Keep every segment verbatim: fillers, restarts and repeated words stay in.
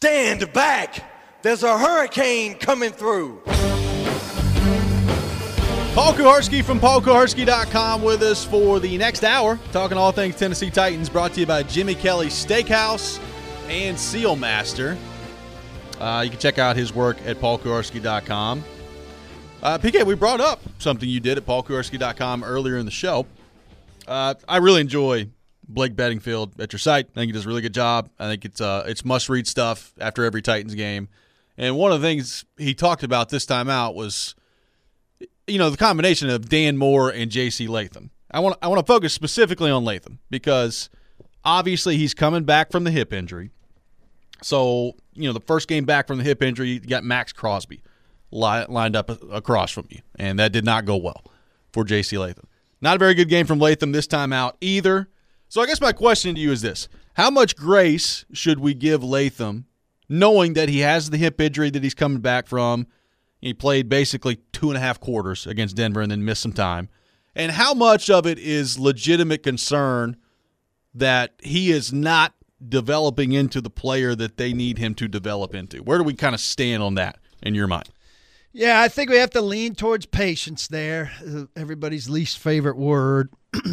Stand back. There's a hurricane coming through. Paul Kuharsky from paul kuharsky dot com with us for the next hour, talking all things Tennessee Titans, brought to you by Jimmy Kelly's Steakhouse and Seal Master. Uh, you can check out his work at paul kuharsky dot com. Uh, P K, we brought up something you did at paul kuharsky dot com earlier in the show. Uh, I really enjoy Blake Bedingfield at your site. I think he does a really good job. I think it's uh, it's must-read stuff after every Titans game. And one of the things he talked about this time out was, you know, the combination of Dan Moore and J C Latham. I want I want to focus specifically on Latham because obviously he's coming back from the hip injury. So, you know, the first game back from the hip injury, you got Max Crosby li- lined up across from you, and that did not go well for J C Latham. Not a very good game from Latham this time out either. So I guess my question to you is this. How much grace should we give Latham knowing that he has the hip injury that he's coming back from? He played basically two and a half quarters against Denver and then missed some time. And how much of it is legitimate concern that he is not developing into the player that they need him to develop into? Where do we kind of stand on that in your mind? Yeah, I think we have to lean towards patience there, everybody's least favorite word.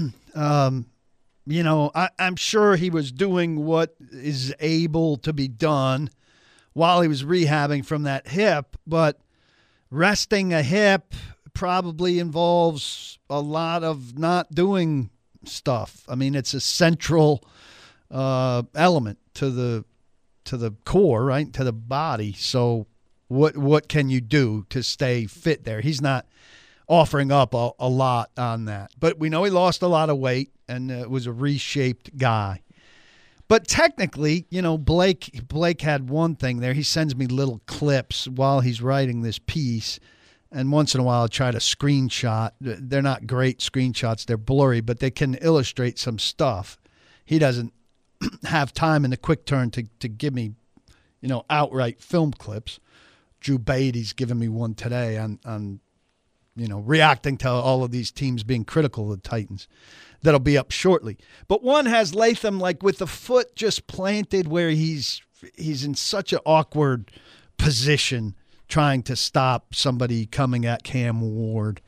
um, you know, I, I'm sure he was doing what is able to be done while he was rehabbing from that hip, but resting a hip probably involves a lot of not doing stuff. I mean, it's a central uh, element to the to the core, right, to the body. So what what can you do to stay fit there? He's not offering up a, a lot on that. But we know he lost a lot of weight and uh, was a reshaped guy. But technically, you know, Blake Blake had one thing there. He sends me little clips while he's writing this piece, and once in a while I try to screenshot. They're not great screenshots. They're blurry, but they can illustrate some stuff. He doesn't have time in the quick turn to, to give me, you know, outright film clips. Drew Beatty's given me one today on, on, you know, reacting to all of these teams being critical of the Titans. That'll be up shortly. But one has Latham like with the foot just planted where he's he's in such an awkward position trying to stop somebody coming at Cam Ward.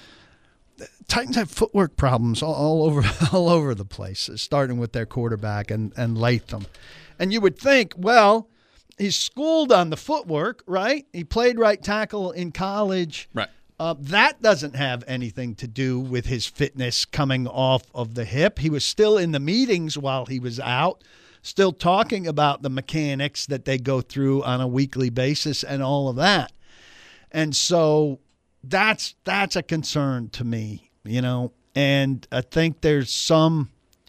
Titans have footwork problems all, all over all over the place, starting with their quarterback and, and Latham. And you would think, well, he's schooled on the footwork, right? He played right tackle in college. Right. Uh, that doesn't have anything to do with his fitness coming off of the hip. He was still in the meetings while he was out, still talking about the mechanics that they go through on a weekly basis and all of that. And so that's that's a concern to me, you know. And I think there's some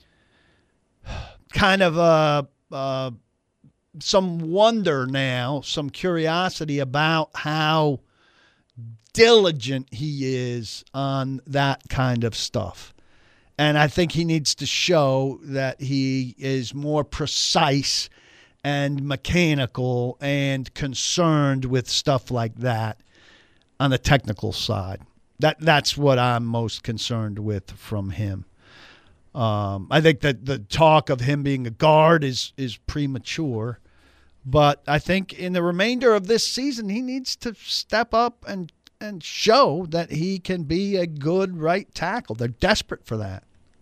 kind of a, uh, some wonder now, some curiosity about how diligent he is on that kind of stuff. And I think he needs to show that he is more precise and mechanical and concerned with stuff like that on the technical side. That that's what I'm most concerned with from him. Um, I think that the talk of him being a guard is is premature, but I think in the remainder of this season he needs to step up and and show that he can be a good right tackle. They're desperate for that.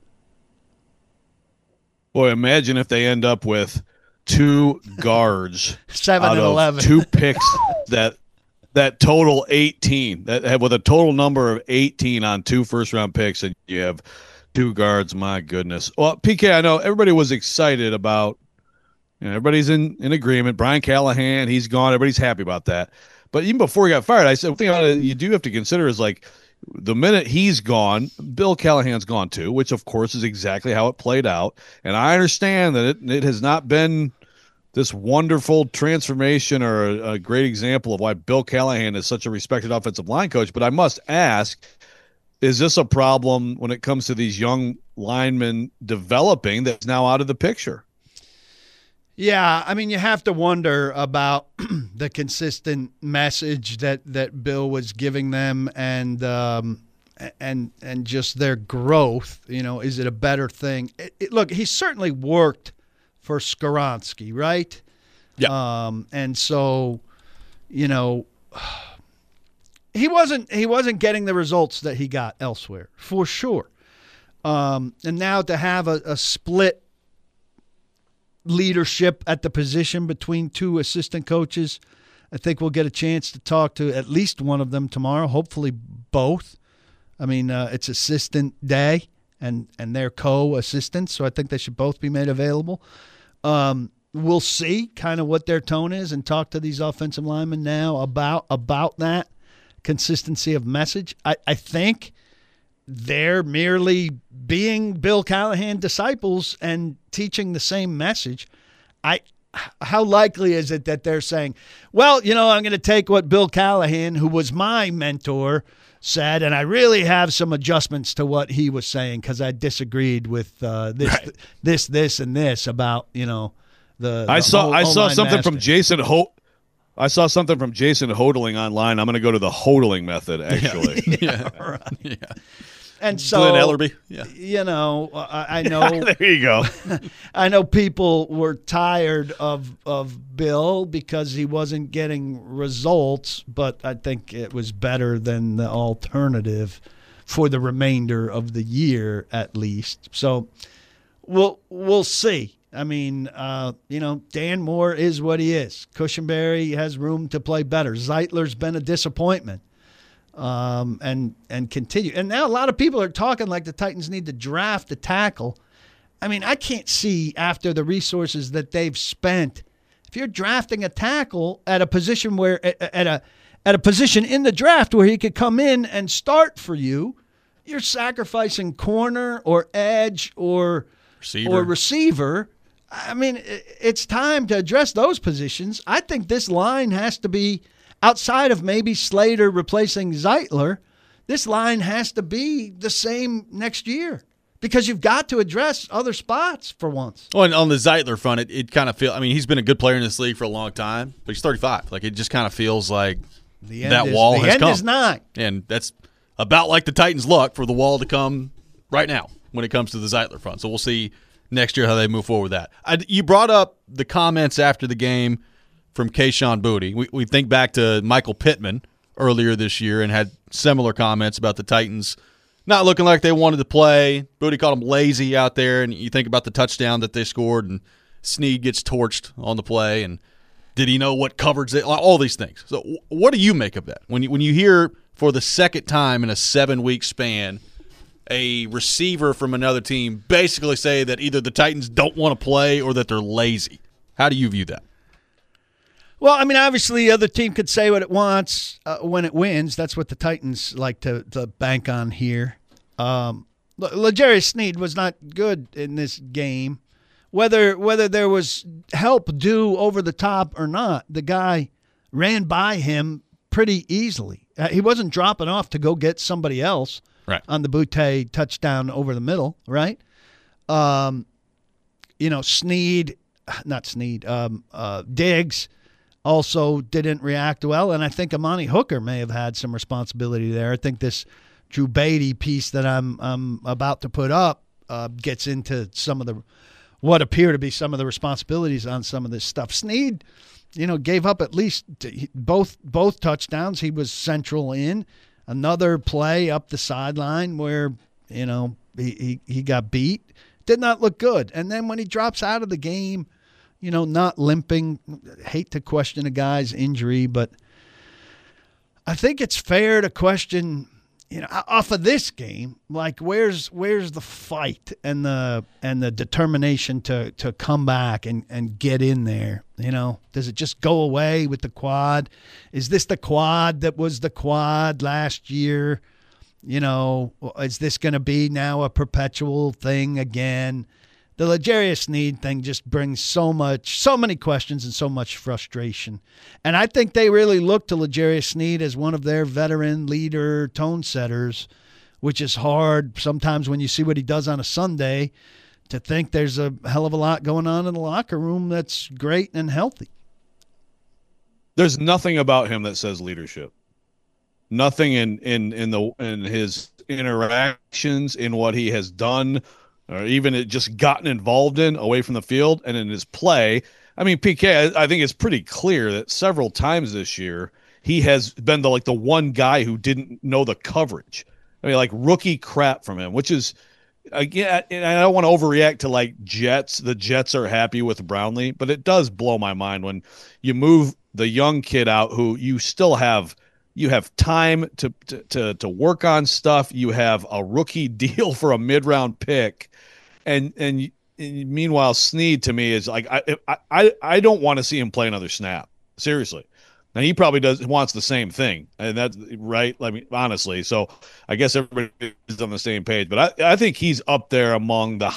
Boy, imagine if they end up with two guards Seven out and of eleven. two picks that that total eighteen, that have with a total number of eighteen on two first-round picks, and you have two guards. My goodness. Well, P K, I know everybody was excited about, you know, everybody's in, in agreement. Brian Callahan, he's gone. Everybody's happy about that. But even before he got fired, I said, one thing you do have to consider is like the minute he's gone, Bill Callahan's gone too, which of course is exactly how it played out. And I understand that it, it has not been this wonderful transformation or a, a great example of why Bill Callahan is such a respected offensive line coach. But I must ask, is this a problem when it comes to these young linemen developing that's now out of the picture? Yeah, I mean, you have to wonder about the consistent message that, that Bill was giving them and um, and and just their growth. You know, is it a better thing? It, it, look, he certainly worked for Skoronski, right? Yeah. Um, and so, you know, he wasn't he wasn't getting the results that he got elsewhere, for sure. Um, and now to have a, a split leadership at the position between two assistant coaches, I think we'll get a chance to talk to at least one of them tomorrow, hopefully both. I mean, uh, it's assistant day, and, and they're co-assistants, so I think they should both be made available. Um, we'll see kind of what their tone is and talk to these offensive linemen now about about that consistency of message. I, I think they're merely being Bill Callahan disciples and teaching the same message. I How likely is it that they're saying, well, you know, I'm going to take what Bill Callahan, who was my mentor, said, and I really have some adjustments to what he was saying because I disagreed with uh, this, Right. this, this, and this about, you know, the. I the saw O- I saw O-line something master. from Jason Ho. I saw something from Jason Hodling online. I'm going to go to the hodling method. Actually, Yeah. yeah. And so, Glenn Ellerby. Yeah. you know, I, I know. there you go. I know people were tired of of Bill because he wasn't getting results, but I think it was better than the alternative for the remainder of the year, at least. So we'll we'll see. I mean, uh, you know, Dan Moore is what he is. Cushenberry has room to play better. Zeitler's been a disappointment. Um, and and continue. And now a lot of people are talking like the Titans need to draft a tackle. I mean, I can't see after the resources that they've spent, if you're drafting a tackle at a position where at a at a position in the draft where he could come in and start for you, you're sacrificing corner or edge or Receiver. or receiver. I mean, it's time to address those positions. I think this line has to be, outside of maybe Slater replacing Zeitler, this line has to be the same next year because you've got to address other spots for once. Well, and on the Zeitler front, it, it kind of feels – I mean, he's been a good player in this league for a long time, but he's thirty-five. Like, it just kind of feels like The that is, wall the has end come. is nigh. And that's about like the Titans' luck for the wall to come right now when it comes to the Zeitler front. So we'll see next year how they move forward with that. I, you brought up the comments after the game from Kayshon Boutte. We, we think back to Michael Pittman earlier this year and had similar comments about the Titans not looking like they wanted to play. Boutte called them lazy out there, and you think about the touchdown that they scored, and Snead gets torched on the play, and did he know what coverage they – all these things. So what do you make of that? When you, when you hear for the second time in a seven-week span a receiver from another team basically say that either the Titans don't want to play or that they're lazy, how do you view that? Well, I mean, obviously, the other team could say what it wants uh, when it wins. That's what the Titans like to, to bank on here. Um, L'Jarius Sneed was not good in this game. Whether whether there was help due over the top or not, the guy ran by him pretty easily. Uh, he wasn't dropping off to go get somebody else Right. on the Boutte touchdown over the middle, right? Um, you know, Sneed, not Sneed, um, uh, Diggs also didn't react well, and I think Amani Hooker may have had some responsibility there. I think this Drew Beatty piece that I'm I'm about to put up uh, gets into some of the what appear to be some of the responsibilities on some of this stuff. Sneed, you know, gave up at least both both touchdowns. He was central in another play up the sideline where, you know, he, he, he got beat. Did not look good. And then when he drops out of the game, you know, not limping, hate to question a guy's injury, but I think it's fair to question, you know, off of this game, like where's where's the fight and the and the determination to to come back and, and get in there? You know, does it just go away with the quad? Is this the quad that was the quad last year? You know, is this going to be now a perpetual thing again? The L'Jarius Sneed thing just brings so much, so many questions and so much frustration. And I think they really look to L'Jarius Sneed as one of their veteran leader tone setters, which is hard sometimes when you see what he does on a Sunday to think there's a hell of a lot going on in the locker room that's great and healthy. There's nothing about him that says leadership. Nothing in, in, in the in his interactions, in what he has done, or even it just gotten involved in away from the field and in his play I mean, P K, I, I think it's pretty clear that several times this year he has been the like the one guy who didn't know the coverage. I mean, like rookie crap from him, which is again, and I don't want to overreact to like Jets. The Jets are happy with Brownlee, but it does blow my mind when you move the young kid out who you still have. You have time to, to to to work on stuff. You have a rookie deal for a mid-round pick, and and, and meanwhile, Snead to me is like I I I don't want to see him play another snap. Seriously, now he probably does wants the same thing, and that's right. I mean, honestly, so I guess everybody is on the same page. But I I think he's up there among the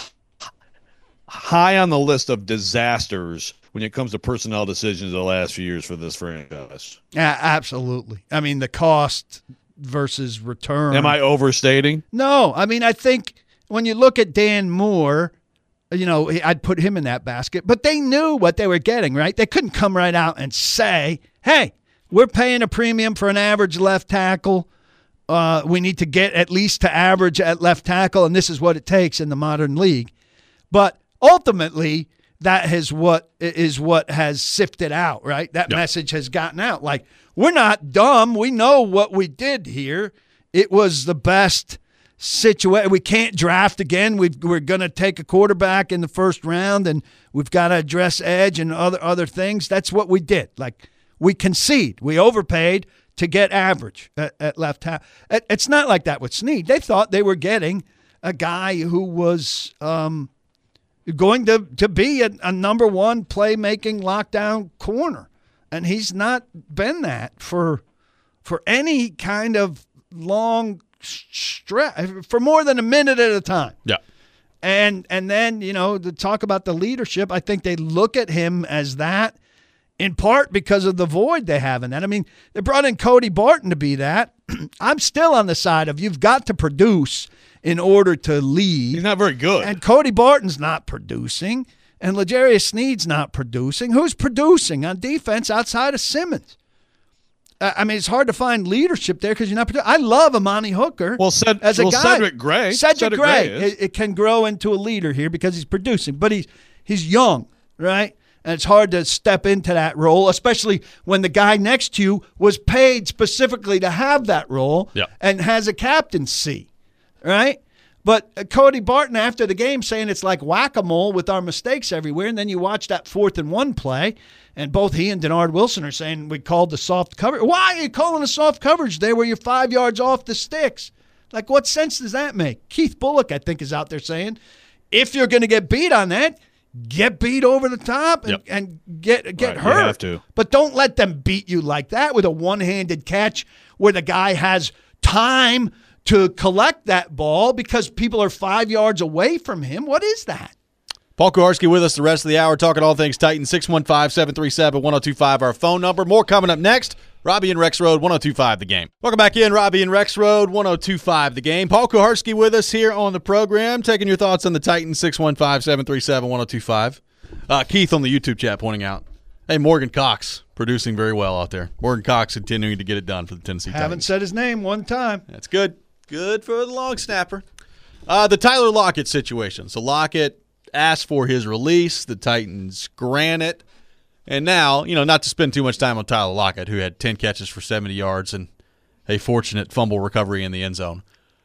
high on the list of disasters when it comes to personnel decisions the last few years for this franchise. Yeah, absolutely. I mean, the cost versus return. Am I overstating? No. I mean, I think when you look at Dan Moore, you know, I'd put him in that basket. But they knew what they were getting, right? They couldn't come right out and say, hey, we're paying a premium for an average left tackle. Uh, we need to get at least to average at left tackle, and this is what it takes in the modern league. But ultimately, that is what is what has sifted out, right? That yep. message has gotten out. Like, we're not dumb. We know what we did here. It was the best situation. We can't draft again. We've, we're going to take a quarterback in the first round, and we've got to address edge and other other things. That's what we did. Like, we concede. We overpaid to get average at, at left tackle. It's not like that with Snead. They thought they were getting a guy who was um, – going to, to be a, a number one playmaking lockdown corner. And he's not been that for for any kind of long stretch, for more than a minute at a time. Yeah. And and then, you know, to talk about the leadership, I think they look at him as that in part because of the void they have in that. I mean, they brought in Cody Barton to be that. I'm still on the side of you've got to produce in order to lead. He's not very good. And Cody Barton's not producing, and L'Jarius Sneed's not producing. Who's producing on defense outside of Simmons? Uh, I mean, it's hard to find leadership there because you're not producing. I love Amani Hooker. Well, Ced- as a well guy. Cedric Gray. Cedric, Cedric Gray, Gray it, it can grow into a leader here because he's producing, but he's he's young, right? And it's hard to step into that role, especially when the guy next to you was paid specifically to have that role yep. and has a captaincy, right? But Cody Barton, after the game, saying it's like whack-a-mole with our mistakes everywhere, and then you watch that fourth and one play, and both he and Denard Wilson are saying we called the soft coverage. Why are you calling a soft coverage there where you're five yards off the sticks? Like, what sense does that make? Keith Bullock, I think, is out there saying, if you're going to get beat on that, get beat over the top and, yep. and get get right, hurt. You have to. But don't let them beat you like that with a one-handed catch where the guy has time to collect that ball because people are five yards away from him. What is that? Paul Kuharsky with us the rest of the hour, talking all things Titans. Six one five, seven three seven, one oh two five, our phone number. More coming up next. Robbie and Rex Road, one oh two five The Game. Welcome back in, Robbie and Rex Road, one oh two five The Game. Paul Kuharsky with us here on the program, taking your thoughts on the Titans. Six one five, seven three seven, one oh two five. Uh, Keith on the YouTube chat pointing out, hey, Morgan Cox producing very well out there. Morgan Cox continuing to get it done for the Tennessee Titans. Haven't said his name one time. That's good. Good for the long snapper. Uh, the Tyler Lockett situation. So Lockett asked for his release. The Titans grant it. And now, you know, not to spend too much time on Tyler Lockett, who had ten catches for seventy yards and a fortunate fumble recovery in the end zone.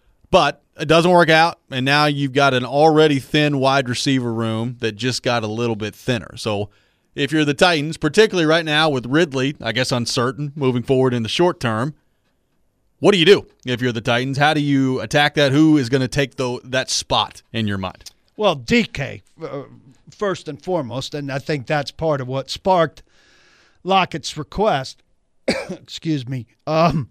But it doesn't work out, and now you've got an already thin wide receiver room that just got a little bit thinner. So if you're the Titans, particularly right now with Ridley, I guess uncertain, moving forward in the short term, what do you do if you're the Titans? How do you attack that? Who is going to take the, that spot in your mind? Well, D K, uh, first and foremost, and I think that's part of what sparked Lockett's request. Excuse me. Um,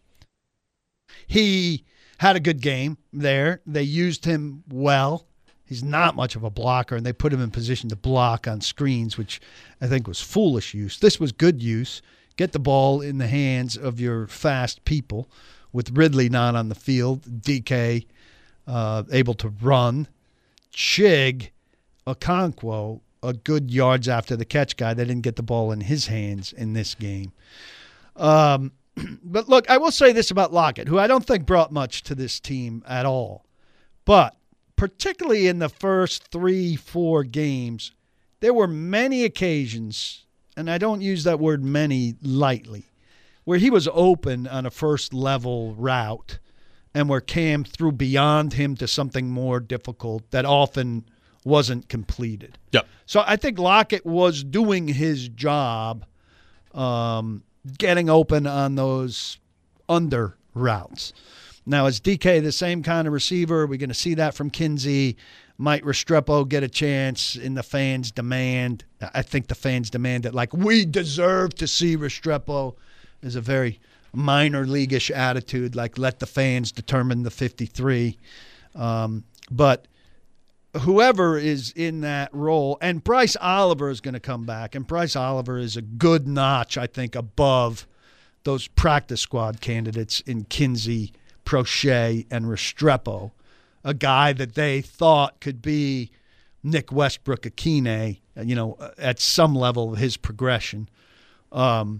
he had a good game there. They used him well. He's not much of a blocker, and they put him in position to block on screens, which I think was foolish use. This was good use. Get the ball in the hands of your fast people. With Ridley not on the field, D K uh, able to run. Chig Okonkwo, a good yards after the catch guy. They didn't get the ball in his hands in this game. Um, but look, I will say this about Lockett, who I don't think brought much to this team at all. But particularly in the first three, four games, there were many occasions, and I don't use that word many lightly, where he was open on a first level route and where Cam threw beyond him to something more difficult that often wasn't completed. Yep. So I think Lockett was doing his job, um, getting open on those under routes. Now, is D K the same kind of receiver? Are we going to see that from Kinsey? Might Restrepo get a chance in the fans' demand? I think the fans demand it. Like, we deserve to see Restrepo. Is a very minor leaguish attitude, like let the fans determine the fifty-three. Um, but whoever is in that role, and Bryce Oliver is going to come back, and Bryce Oliver is a good notch, I think, above those practice squad candidates in Kinsey, Prochet, and Restrepo, a guy that they thought could be Nick Westbrook-Akine, you know, at some level of his progression. Um,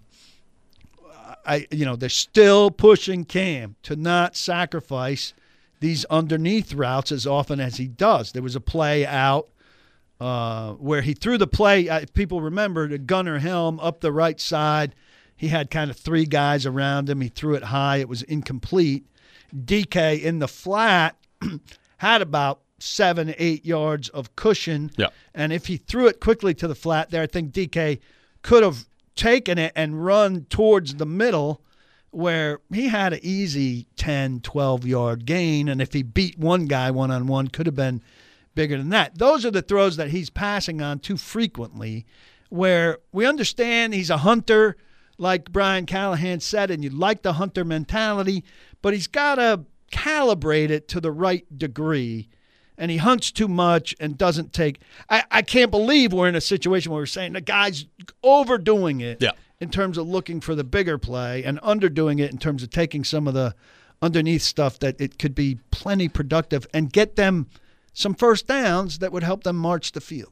I, you know, they're still pushing Cam to not sacrifice these underneath routes as often as he does. There was a play out uh, where he threw the play. If people remember, to Gunnar Helm up the right side. He had kind of three guys around him. He threw it high. It was incomplete. D K in the flat had about seven, eight yards of cushion. Yeah. And if he threw it quickly to the flat there, I think D K could have taken it and run towards the middle where he had an easy ten, twelve-yard gain. And if he beat one guy one-on-one, could have been bigger than that. Those are the throws that he's passing on too frequently where we understand he's a hunter, like Brian Callahan said, and you like the hunter mentality, but he's got to calibrate it to the right degree. And he hunts too much and doesn't take I, – I can't believe we're in a situation where we're saying the guy's overdoing it yeah. in terms of looking for the bigger play and underdoing it in terms of taking some of the underneath stuff that it could be plenty productive and get them some first downs that would help them march the field.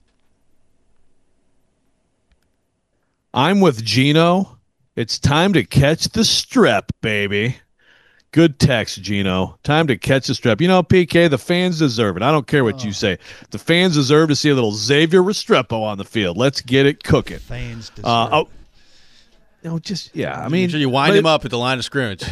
I'm with Gino. It's time to catch the strep, baby. Good text, Gino. Time to catch the strep. You know, P K, the fans deserve it. I don't care what oh. you say. The fans deserve to see a little Xavier Restrepo on the field. Let's get it cooking. Fans deserve uh, oh, it. You know, just, yeah, I mean. Make sure you wind him up at the line of scrimmage.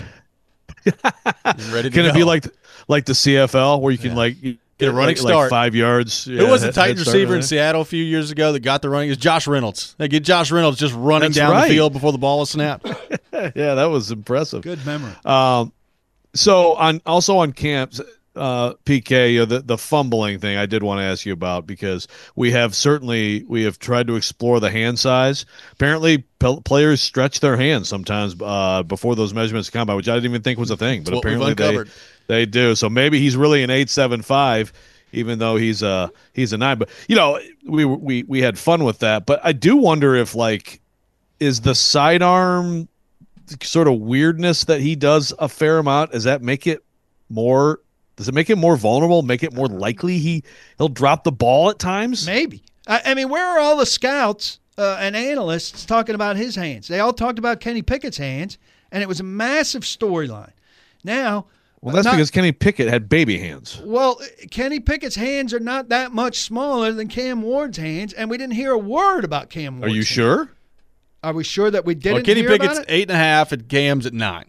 Ready to can go. it be like like the C F L where you can, yeah. like, get a running like, start. like five yards? Who yeah, was the head, Titans head receiver in there? Seattle a few years ago that got the running? It was Josh Reynolds. They get Josh Reynolds just running That's down right. the field before the ball was snapped. Yeah, that was impressive. Good memory. Um, so on also on camps, uh, P K, uh, the the fumbling thing I did want to ask you about because we have certainly we have tried to explore the hand size. Apparently, pe- players stretch their hands sometimes uh, before those measurements come by, which I didn't even think was a thing, but apparently they they do. So maybe he's really an eight seven five, even though he's a he's a nine. But you know, we we we had fun with that. But I do wonder if like is the sidearm sort of weirdness that he does a fair amount, does that make it more does it make it more vulnerable, make it more likely he he'll drop the ball at times? Maybe. I, I mean, where are all the scouts uh, and analysts talking about his hands? They all talked about Kenny Pickett's hands, and it was a massive storyline. Now, well, that's not, because Kenny Pickett had baby hands. Well, Kenny Pickett's hands are not that much smaller than Cam Ward's hands, and we didn't hear a word about Cam Ward's Are you hands. sure? Are we sure that we didn't well, Kenny hear Pickett's about it? eight and a half and Cam's at nine.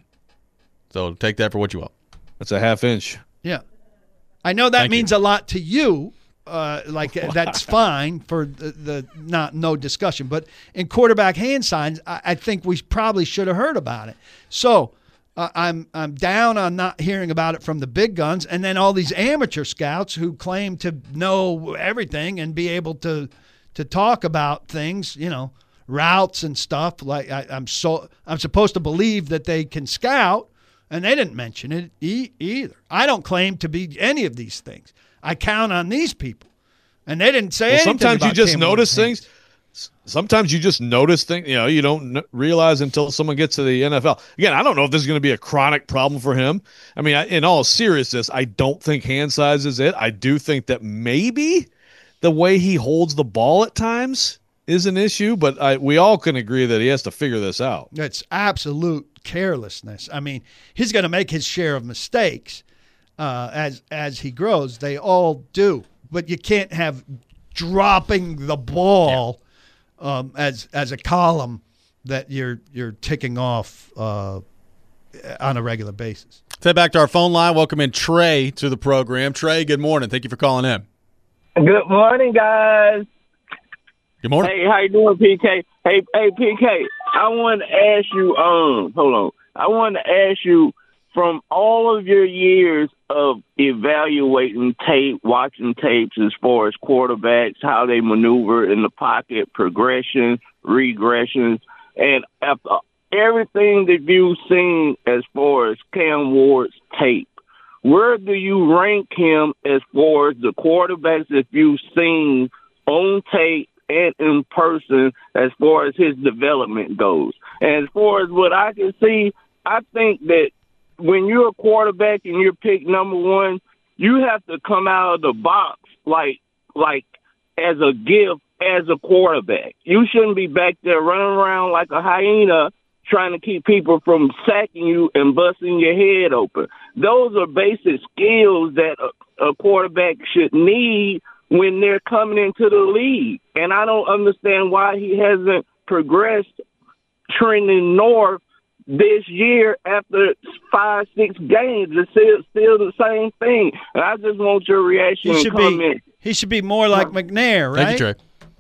So take that for what you will. That's a half inch. Yeah. I know that Thank means you. a lot to you. Uh, like uh, that's fine for the, the not no discussion. But in quarterback hand signs, I, I think we probably should have heard about it. So uh, I'm I'm down on not hearing about it from the big guns, and then all these amateur scouts who claim to know everything and be able to to talk about things, you know, routes and stuff. Like I, I'm so I'm supposed to believe that they can scout, and they didn't mention it e- either. I don't claim to be any of these things. I count on these people, and they didn't say well, anything sometimes about you just Cam notice Ward's things. Sometimes you just notice things, you know, you don't n- realize until someone gets to the N F L. Again, I don't know if this is going to be a chronic problem for him. I mean, I, in all seriousness, I don't think hand size is it. I do think that maybe the way he holds the ball at times is an issue, but I, we all can agree that he has to figure this out. It's absolute carelessness. I mean, he's going to make his share of mistakes uh, as as he grows. They all do. But you can't have dropping the ball yeah. um, as as a column that you're you're ticking off uh, on a regular basis. Let's head back to our phone line. Welcome in Trey to the program. Trey, good morning. Thank you for calling in. Good morning, guys. Good morning. Hey, how you doing, P K? Hey, hey, P K. I want to ask you. Um, hold on. I want to ask you, from all of your years of evaluating tape, watching tapes as far as quarterbacks, how they maneuver in the pocket, progression, regressions, and after everything that you've seen as far as Cam Ward's tape, where do you rank him as far as the quarterbacks that you've seen on tape and in person as far as his development goes? And as far as what I can see, I think that when you're a quarterback and you're picked number one, you have to come out of the box like like as a gift as a quarterback. You shouldn't be back there running around like a hyena trying to keep people from sacking you and busting your head open. Those are basic skills that a, a quarterback should need when they're coming into the league. And I don't understand why he hasn't progressed trending north this year after five, six games. It's still, still the same thing. And I just want your reaction he and should comment. Be, he should be more like McNair, right? Thank you, Trey.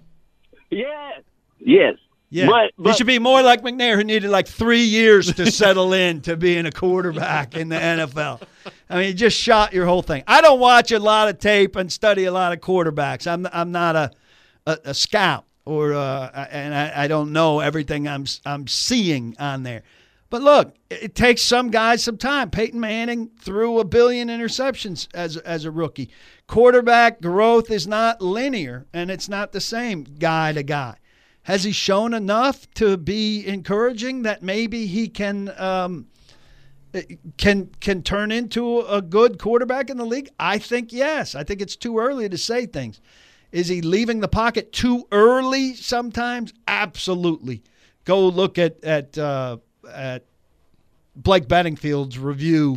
Yes. Yes. Yeah. But, but, he should be more like McNair, who needed like three years to settle in to being a quarterback in the N F L. I mean, you just shot your whole thing. I don't watch a lot of tape and study a lot of quarterbacks. I'm I'm not a a, a scout, or uh, and I, I don't know everything I'm I'm seeing on there. But look, it takes some guys some time. Peyton Manning threw a billion interceptions as as a rookie. Quarterback growth is not linear, and it's not the same guy to guy. Has he shown enough to be encouraging that maybe he can um, can can turn into a good quarterback in the league? I think yes. I think it's too early to say things. Is he leaving the pocket too early sometimes? Absolutely. Go look at at uh, at Blake Bedingfield's review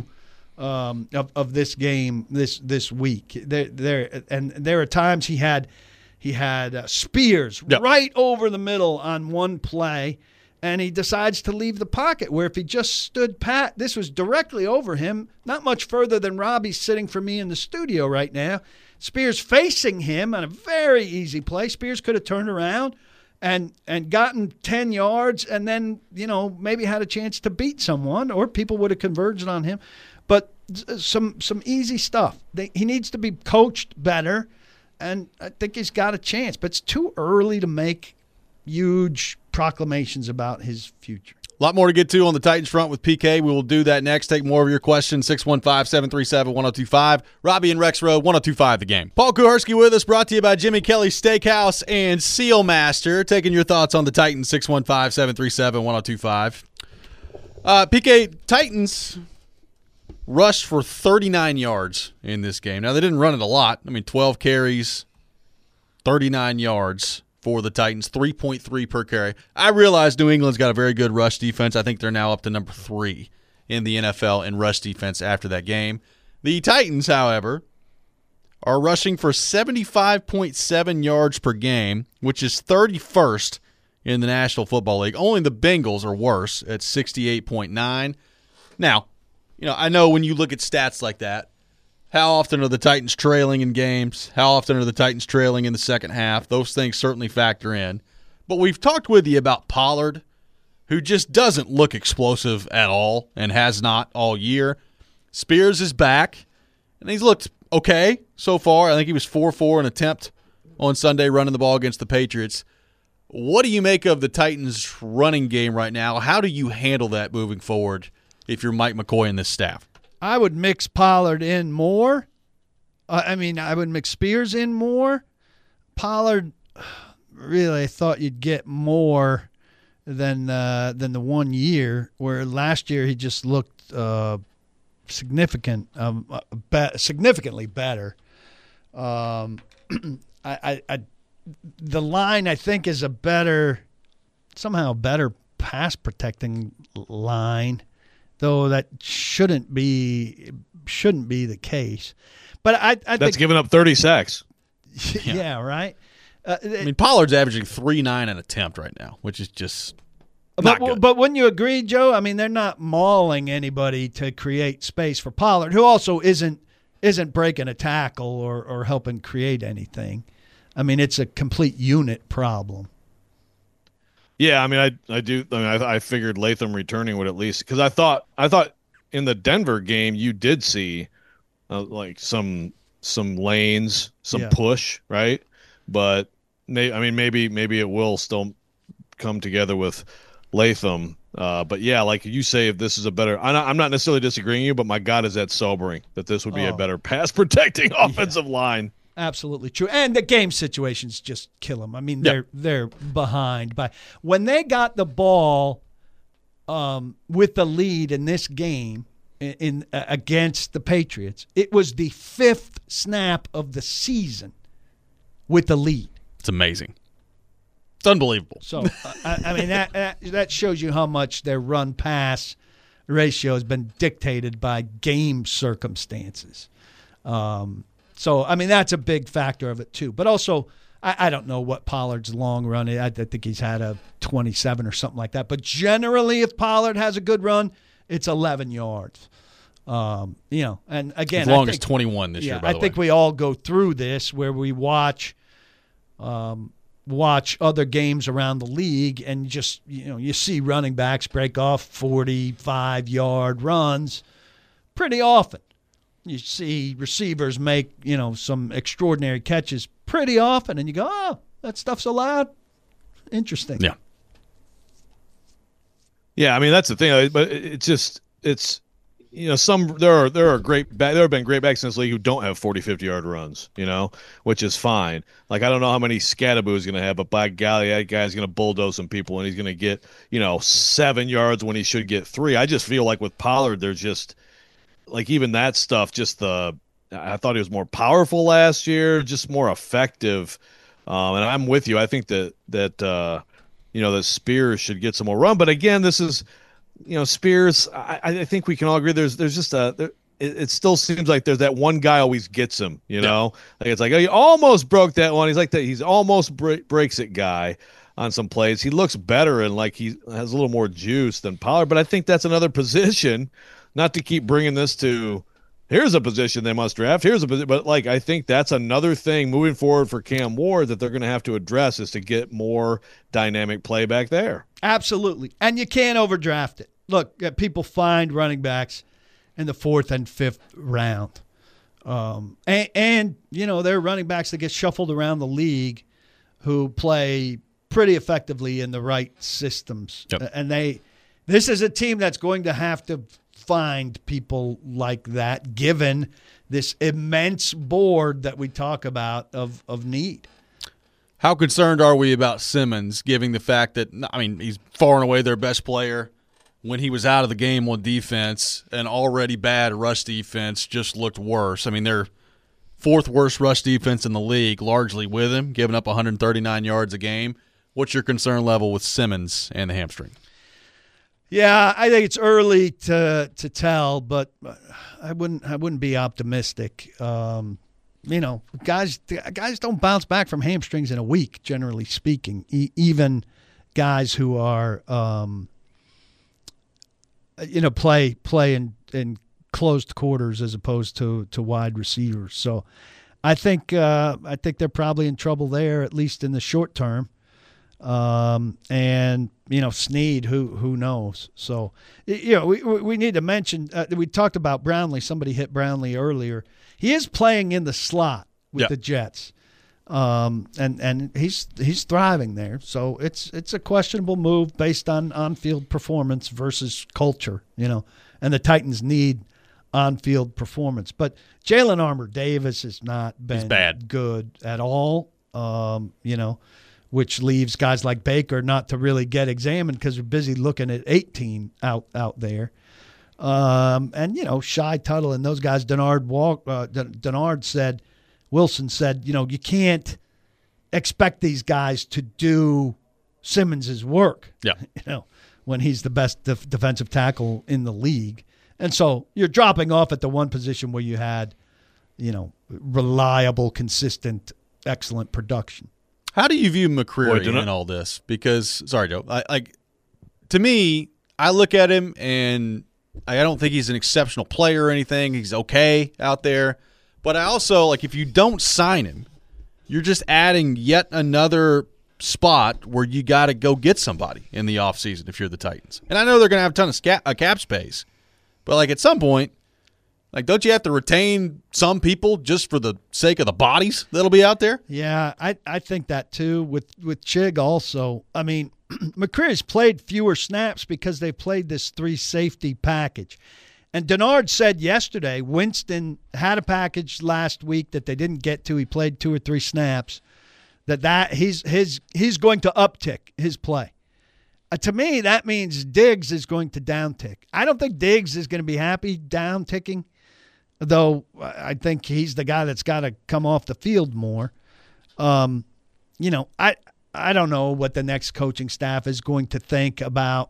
um, of of this game this this week. There there and there are times he had. He had uh, Spears yep. right over the middle on one play, and he decides to leave the pocket, where if he just stood pat, this was directly over him, not much further than Robbie's sitting for me in the studio right now. Spears facing him on a very easy play. Spears could have turned around and and gotten ten yards and then, you know, maybe had a chance to beat someone, or people would have converged on him. But some, some easy stuff. They, he needs to be coached better. And I think he's got a chance, but it's too early to make huge proclamations about his future. A lot more to get to on the Titans front with P K. We will do that next. Take more of your questions, six one five, seven three seven, one oh two five. Robbie and Rex Road, one oh two five The Game. Paul Kuharsky with us, brought to you by Jimmy Kelly Steakhouse and Seal Master. Taking your thoughts on the Titans, six one five, seven three seven, one oh two five. Uh, P K, Titans rushed for thirty-nine yards in this game. Now, they didn't run it a lot. I mean, twelve carries, thirty-nine yards for the Titans, three point three per carry. I realize New England's got a very good rush defense. I think they're now up to number three in the N F L in rush defense after that game. The Titans, however, are rushing for seventy-five point seven yards per game, which is thirty-first in the National Football League. Only the Bengals are worse at sixty-eight point nine. Now, you know, I know when you look at stats like that, how often are the Titans trailing in games? How often are the Titans trailing in the second half? Those things certainly factor in. But we've talked with you about Pollard, who just doesn't look explosive at all and has not all year. Spears is back, and he's looked okay so far. I think he was four for four an attempt on Sunday running the ball against the Patriots. What do you make of the Titans' running game right now? How do you handle that moving forward if you're Mike McCoy and this staff? I would mix Pollard in more. Uh, I mean, I would mix Spears in more. Pollard, really, I thought you'd get more than uh, than the one year, where last year he just looked uh, significant, um, be- significantly better. Um, I, I, I, the line, I think, is a better, somehow better pass protecting line, though that shouldn't be shouldn't be the case. But I, I that's think, giving up thirty sacks. yeah, yeah, right. Uh, I mean, Pollard's averaging three nine an attempt right now, which is just not but good. but wouldn't you agree, Joe? I mean, they're not mauling anybody to create space for Pollard, who also isn't isn't breaking a tackle or, or helping create anything. I mean, it's a complete unit problem. Yeah, I mean, I I do. I mean, I, I figured Latham returning would at least, because I thought I thought in the Denver game you did see uh, like some some lanes, some Yeah. push, right? But may, I mean, maybe maybe it will still come together with Latham. Uh, but yeah, like you say, if this is a better, I'm not, I'm not necessarily disagreeing with you, but my God, is that sobering that this would be Oh. a better pass protecting offensive line. Absolutely true. And the game situations just kill them. I mean, Yeah. they're they're behind by when they got the ball um, with the lead in this game in, in uh, against the Patriots. It was the fifth snap of the season with the lead. It's amazing. It's unbelievable. So uh, I, I mean that, that that shows you how much their run pass ratio has been dictated by game circumstances. Um, So, I mean, that's a big factor of it, too. But also, I, I don't know what Pollard's long run is. I, I think he's had a twenty-seven or something like that. But generally, if Pollard has a good run, it's eleven yards. Um, you know, and again, As long I as think, twenty-one this yeah, year, by I the think way. we all go through this where we watch um, watch other games around the league and just, you know, you see running backs break off forty-five-yard runs pretty often. You see receivers make, you know, some extraordinary catches pretty often, and you go, oh, that stuff's allowed. Interesting. Yeah. Yeah, I mean that's the thing, but it's just it's you know some there are there are great back, there have been great backs in this league who don't have forty, fifty yard runs, you know, which is fine. Like I don't know how many Scadaboo is going to have, but by golly, that guy's going to bulldoze some people and he's going to get, you know, seven yards when he should get three. I just feel like with Pollard, there's just like even that stuff, just the I thought he was more powerful last year, just more effective. Um, and I'm with you. I think that that uh, you know that Spears should get some more run. But again, this is you know Spears. I, I think we can all agree. There's there's just a there, it, it still seems like there's that one guy always gets him. You know, like it's like oh, he almost broke that one. He's like that. He's almost break, breaks it guy on some plays. He looks better and like he has a little more juice than Pollard. But I think that's another position. Not to keep bringing this to here's a position they must draft. Here's a position, but like I think that's another thing moving forward for Cam Ward that they're going to have to address is to get more dynamic play back there. Absolutely. And you can't overdraft it. Look, uh, people find running backs in the fourth and fifth round. Um, and, and, you know, there are running backs that get shuffled around the league who play pretty effectively in the right systems. Yep. And they, this is a team that's going to have to find people like that given this immense board that we talk about of, of need. How concerned are we about Simmons, given the fact that, I mean, he's far and away their best player. When he was out of the game on defense, an already bad rush defense just looked worse. I mean, they're fourth worst rush defense in the league, largely with him, giving up one hundred thirty-nine yards a game. What's your concern level with Simmons and the hamstring? Yeah, I think it's early to to tell, but I wouldn't I wouldn't be optimistic. Um, you know, guys guys don't bounce back from hamstrings in a week, generally speaking. E- even guys who are, um, you know, play play in, in closed quarters as opposed to, to wide receivers. So, I think uh, I think they're probably in trouble there, at least in the short term. Um, and you know, Snead, who who knows? So, you know, we we need to mention uh, we talked about Brownlee. Somebody hit Brownlee earlier. He is playing in the slot with Yeah. the Jets, um, and and he's he's thriving there. So it's it's a questionable move based on on field performance versus culture, you know. And the Titans need on field performance, but Jalen Armour Davis has not been bad. good at all. Um, you know. Which leaves guys like Baker not to really get examined because they're busy looking at eighteen out out there. Um, and, you know, Shy Tuttle and those guys, Denard, Walk, uh, Denard said, Wilson said, you know, you can't expect these guys to do Simmons' work, Yeah. you know, when he's the best def- defensive tackle in the league. And so you're dropping off at the one position where you had, you know, reliable, consistent, excellent production. How do you view McCreary Boy, in all this? Because, sorry, Joe, I, like to me, I look at him and I don't think he's an exceptional player or anything. He's okay out there. But I also, like, if you don't sign him, you're just adding yet another spot where you got to go get somebody in the offseason if you're the Titans. And I know they're going to have a ton of cap, uh, cap space. But, like, at some point, like, don't you have to retain some people just for the sake of the bodies that'll be out there? Yeah, I, I think that too with, with Chig also. I mean, McCreary's played fewer snaps because they played this three-safety package. And Denard said yesterday Winston had a package last week that they didn't get to. He played two or three snaps. That that he's his he's going to uptick his play. Uh, to me, that means Diggs is going to downtick. I don't think Diggs is going to be happy downticking, though I think he's the guy that's got to come off the field more. Um, you know, I I don't know what the next coaching staff is going to think about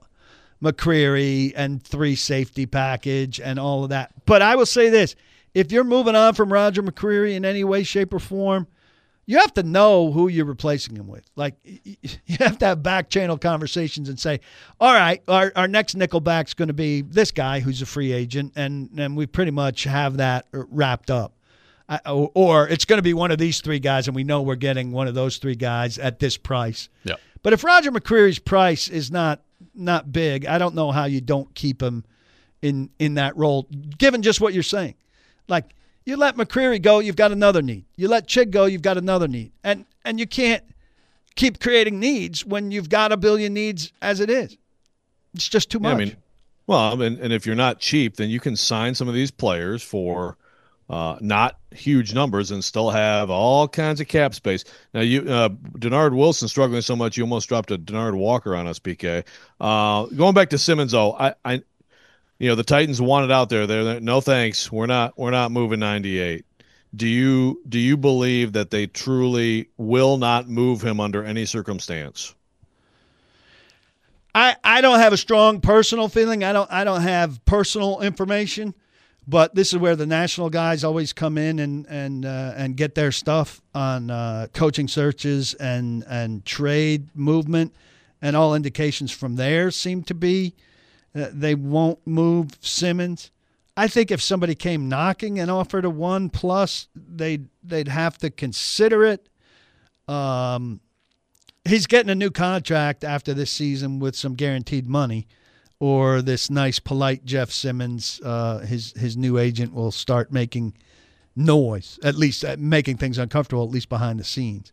McCreary and three safety package and all of that. But I will say this, if you're moving on from Roger McCreary in any way, shape, or form, you have to know who you're replacing him with. Like, you have to have back channel conversations and say, all right, our, our next nickelback's going to be this guy who's a free agent, and, and we pretty much have that wrapped up. I, or, or it's going to be one of these three guys, and we know we're getting one of those three guys at this price. Yeah. But if Roger McCreary's price is not not big, I don't know how you don't keep him in in that role, given just what you're saying. Like, you let McCreary go, you've got another need. You let Chig go, you've got another need. And and you can't keep creating needs when you've got a billion needs as it is. It's just too much. Yeah, I mean, well, and, and if you're not cheap, then you can sign some of these players for uh, not huge numbers and still have all kinds of cap space. Now, you uh, Denard Wilson struggling so much, you almost dropped a Denard Walker on us, P K. Uh, going back to Simmons, though, I, I, you know, the Titans wanted out there. They're, they're no thanks. We're not. We're not moving ninety-eight. Do you do you believe that they truly will not move him under any circumstance? I, I don't have a strong personal feeling. I don't I don't have personal information, but this is where the national guys always come in and and uh, and get their stuff on uh, coaching searches and and trade movement, and all indications from there seem to be uh, they won't move Simmons. I think if somebody came knocking and offered a one plus, they'd they'd have to consider it. Um, he's getting a new contract after this season with some guaranteed money, or this nice, polite Jeff Simmons, uh, his his new agent will start making noise, at least uh, making things uncomfortable, at least behind the scenes.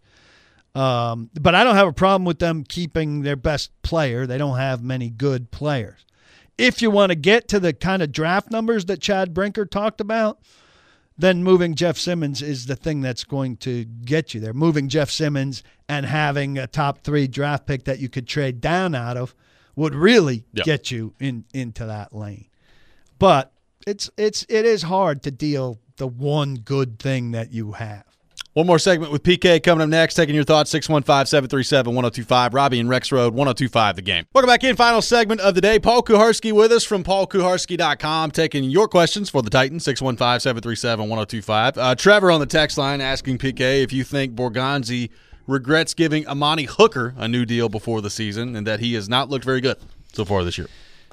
Um, but I don't have a problem with them keeping their best player. They don't have many good players. If you want to get to the kind of draft numbers that Chad Brinker talked about, then moving Jeff Simmons is the thing that's going to get you there. Moving Jeff Simmons and having a top three draft pick that you could trade down out of would really yep. get you in into that lane. But it's it's it is hard to deal the one good thing that you have. One more segment with P K coming up next. Taking your thoughts, six one five, seven three seven, one oh two five. Robbie and Rex Road, one oh two five The Game. Welcome back in. Final segment of the day. Paul Kuharsky with us from paul kuharsky dot com. Taking your questions for the Titans, six one five, seven three seven, one oh two five. Uh, Trevor on the text line asking P K if you think Borgonzi regrets giving Amani Hooker a new deal before the season and that he has not looked very good so far this year.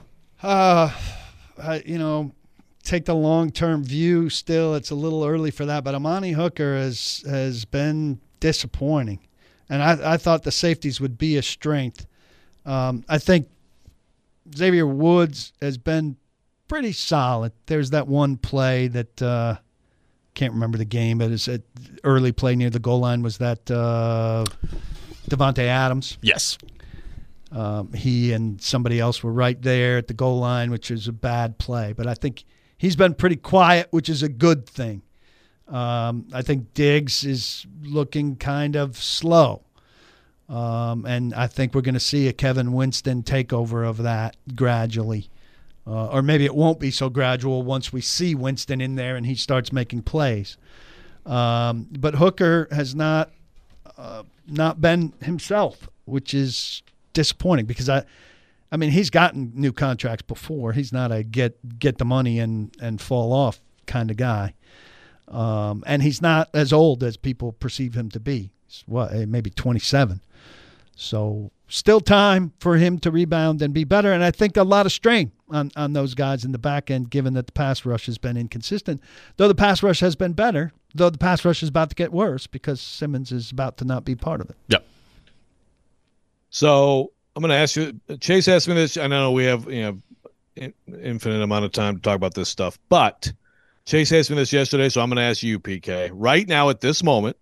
Uh, I, you know, take the long-term view still. It's a little early for that, but Amani Hooker has has been disappointing. And I, I thought the safeties would be a strength. Um, I think Xavier Woods has been pretty solid. There's that one play that uh, can't remember the game, but it's an early play near the goal line. Was that uh, Devontae Adams? Yes. Um, he and somebody else were right there at the goal line, which is a bad play. But I think he's been pretty quiet, which is a good thing. Um, I think Diggs is looking kind of slow. Um, and I think we're going to see a Kevin Winston takeover of that gradually. Uh, or maybe it won't be so gradual once we see Winston in there and he starts making plays. Um, but Hooker has not uh, not been himself, which is disappointing because I – I mean, he's gotten new contracts before. He's not a get get the money and, and fall off kind of guy. Um, and he's not as old as people perceive him to be. He's what, maybe twenty-seven. So still time for him to rebound and be better. And I think a lot of strain on, on those guys in the back end, given that the pass rush has been inconsistent. Though the pass rush has been better, though the pass rush is about to get worse because Simmons is about to not be part of it. Yep. So I'm going to ask you, Chase asked me this. I know we have, you know, in, infinite amount of time to talk about this stuff, but Chase asked me this yesterday, so I'm going to ask you, P K. Right now at this moment,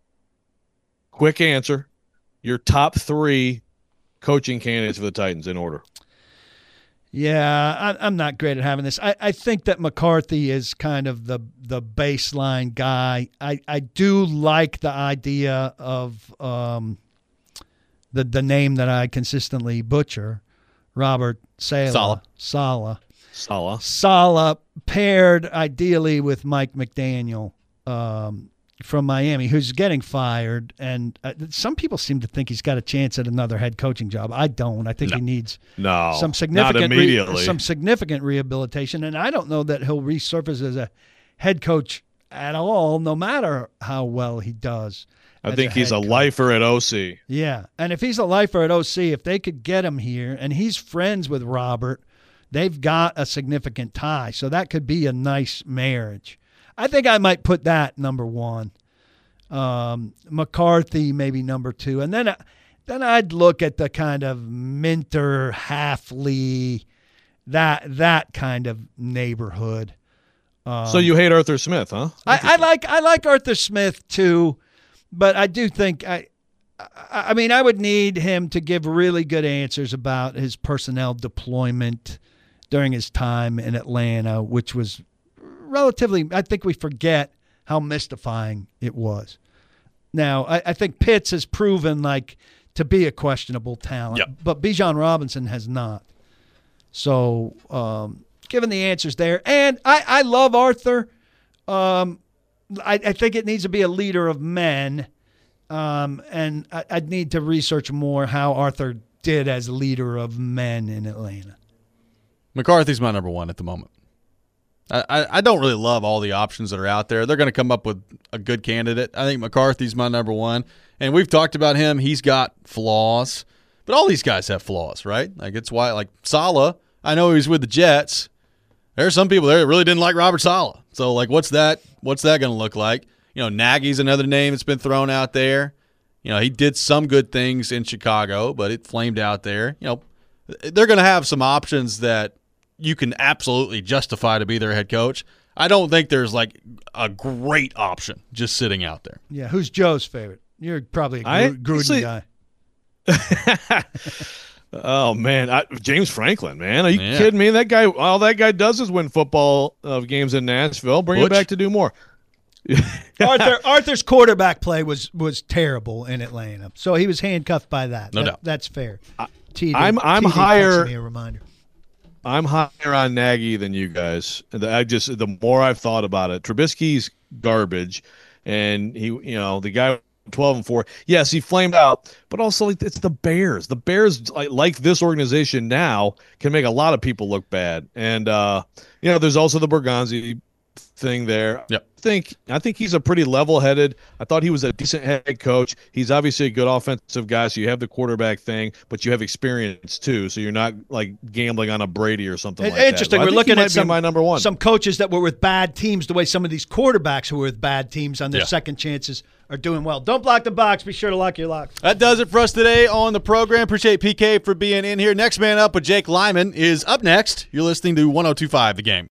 quick answer, your top three coaching candidates for the Titans in order. Yeah, I, I'm not great at having this. I, I think that McCarthy is kind of the the baseline guy. I, I do like the idea of um, the the name that I consistently butcher, Robert Saleh. Saleh. Saleh. Saleh. Saleh paired ideally with Mike McDaniel um, from Miami, who's getting fired. And uh, some people seem to think he's got a chance at another head coaching job. I don't. I think No. he needs No, some significant not immediately. Re- some significant rehabilitation. And I don't know that he'll resurface as a head coach at all, no matter how well he does. I as think he's head a coach. lifer at O C. Yeah, and if he's a lifer at O C, if they could get him here, and he's friends with Robert, they've got a significant tie. So that could be a nice marriage. I think I might put that number one. Um, McCarthy maybe number two, and then then I'd look at the kind of Minter, Halfley, that that kind of neighborhood. Um, So you hate Arthur Smith, huh? I, I like I like Arthur Smith too, but I do think I, I I mean I would need him to give really good answers about his personnel deployment during his time in Atlanta, which was relatively, I think we forget how mystifying it was. Now, I, I think Pitts has proven like to be a questionable talent, Yep. but Bijan Robinson has not. So, um, given the answers there, and I, I love Arthur. Um, I, I think it needs to be a leader of men, um, and I, I'd need to research more how Arthur did as leader of men in Atlanta. McCarthy's my number one at the moment. I, I, I don't really love all the options that are out there. They're going to come up with a good candidate. I think McCarthy's my number one. And we've talked about him. He's got flaws. But all these guys have flaws, right? Like, it's why, like, Saleh, I know he was with the Jets. There are some people there that really didn't like Robert Saleh. So, like, what's that What's that going to look like? You know, Nagy's another name that's been thrown out there. You know, he did some good things in Chicago, but it flamed out there. You know, they're going to have some options that you can absolutely justify to be their head coach. I don't think there's like a great option just sitting out there. Yeah, who's Joe's favorite? You're probably a Gru- I- Gruden actually- guy. Oh man, I, James Franklin, man, are you Yeah. kidding me? That guy, all that guy does is win football uh, games in Nashville. Bring him Butch. back to do more. Arthur Arthur's quarterback play was was terrible in Atlanta, so he was handcuffed by that. No That- doubt. That's fair. T D, I'm- I'm T D higher- texted me a reminder. I'm higher on Nagy than you guys. I just the more I've thought about it, Trubisky's garbage, and he, you know, the guy twelve and four. Yes, he flamed out, but also like it's the Bears. The Bears, like, like this organization now, can make a lot of people look bad. And uh, you know, there's also the Bergonzi thing there. Yep. I think I think he's a pretty level-headed. I thought he was a decent head coach. He's obviously a good offensive guy, so you have the quarterback thing, but you have experience too, so you're not like gambling on a Brady or something It- like that. Interesting. But I We're think he looking might at be some my number one. some coaches that were with bad teams, the way some of these quarterbacks who were with bad teams on their Yeah. second chances are doing well. Don't block the box. Be sure to lock your locks. That does it for us today on the program. Appreciate P K for being in here. Next Man Up with Jake Lyman is up next. You're listening to one oh two point five The Game.